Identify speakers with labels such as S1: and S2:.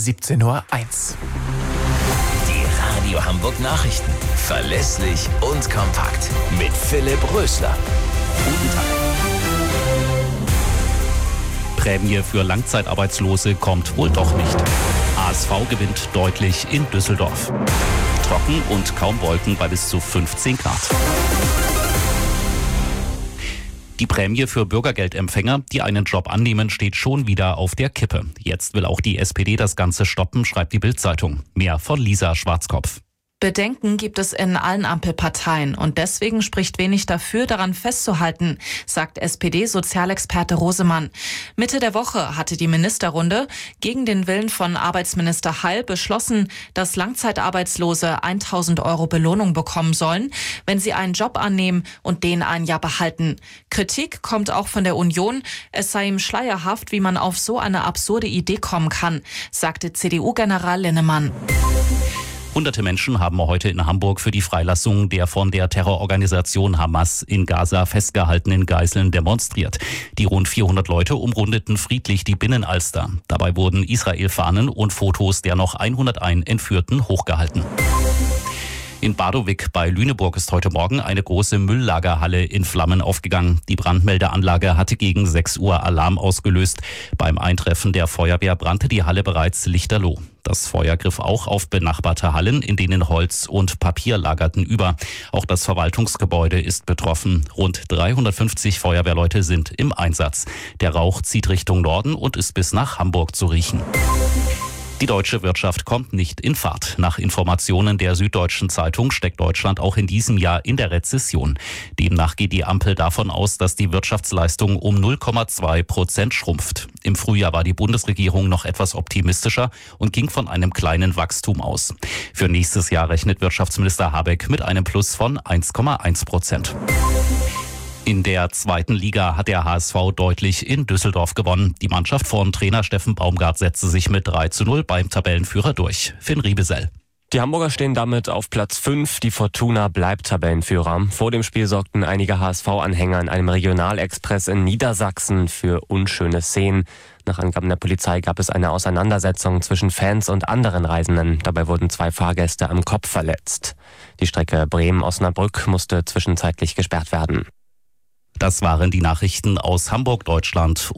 S1: 17:01 Uhr.
S2: Die Radio Hamburg Nachrichten. Verlässlich und kompakt. Mit Philipp Rösler. Guten Tag.
S3: Prämie für Langzeitarbeitslose kommt wohl doch nicht. HSV gewinnt deutlich in Düsseldorf. Trocken und kaum Wolken bei bis zu 15 Grad. Die Prämie für Bürgergeldempfänger, die einen Job annehmen, steht schon wieder auf der Kippe. Jetzt will auch die SPD das Ganze stoppen, schreibt die Bild-Zeitung. Mehr von Lisa Schwarzkopf.
S4: Bedenken gibt es in allen Ampelparteien und deswegen spricht wenig dafür, daran festzuhalten, sagt SPD-Sozialexperte Rosemann. Mitte der Woche hatte die Ministerrunde gegen den Willen von Arbeitsminister Heil beschlossen, dass Langzeitarbeitslose 1.000 € Belohnung bekommen sollen, wenn sie einen Job annehmen und den ein Jahr behalten. Kritik kommt auch von der Union. Es sei ihm schleierhaft, wie man auf so eine absurde Idee kommen kann, sagte CDU-General Linnemann.
S3: Hunderte Menschen haben heute in Hamburg für die Freilassung der von der Terrororganisation Hamas in Gaza festgehaltenen Geiseln demonstriert. Die rund 400 Leute umrundeten friedlich die Binnenalster. Dabei wurden Israel-Fahnen und Fotos der noch 101 Entführten hochgehalten. In Badowik bei Lüneburg ist heute Morgen eine große Mülllagerhalle in Flammen aufgegangen. Die Brandmeldeanlage hatte gegen 6 Uhr Alarm ausgelöst. Beim Eintreffen der Feuerwehr brannte die Halle bereits lichterloh. Das Feuer griff auch auf benachbarte Hallen, in denen Holz und Papier lagerten, über. Auch das Verwaltungsgebäude ist betroffen. Rund 350 Feuerwehrleute sind im Einsatz. Der Rauch zieht Richtung Norden und ist bis nach Hamburg zu riechen. Die deutsche Wirtschaft kommt nicht in Fahrt. Nach Informationen der Süddeutschen Zeitung steckt Deutschland auch in diesem Jahr in der Rezession. Demnach geht die Ampel davon aus, dass die Wirtschaftsleistung um 0,2% schrumpft. Im Frühjahr war die Bundesregierung noch etwas optimistischer und ging von einem kleinen Wachstum aus. Für nächstes Jahr rechnet Wirtschaftsminister Habeck mit einem Plus von 1,1%. In der zweiten Liga hat der HSV deutlich in Düsseldorf gewonnen. Die Mannschaft von Trainer Steffen Baumgart setzte sich mit 3:0 beim Tabellenführer durch. Finn Riebesell.
S5: Die Hamburger stehen damit auf Platz 5. Die Fortuna bleibt Tabellenführer. Vor dem Spiel sorgten einige HSV-Anhänger in einem Regionalexpress in Niedersachsen für unschöne Szenen. Nach Angaben der Polizei gab es eine Auseinandersetzung zwischen Fans und anderen Reisenden. Dabei wurden 2 Fahrgäste am Kopf verletzt. Die Strecke Bremen-Osnabrück musste zwischenzeitlich gesperrt werden.
S3: Das waren die Nachrichten aus Hamburg, Deutschland.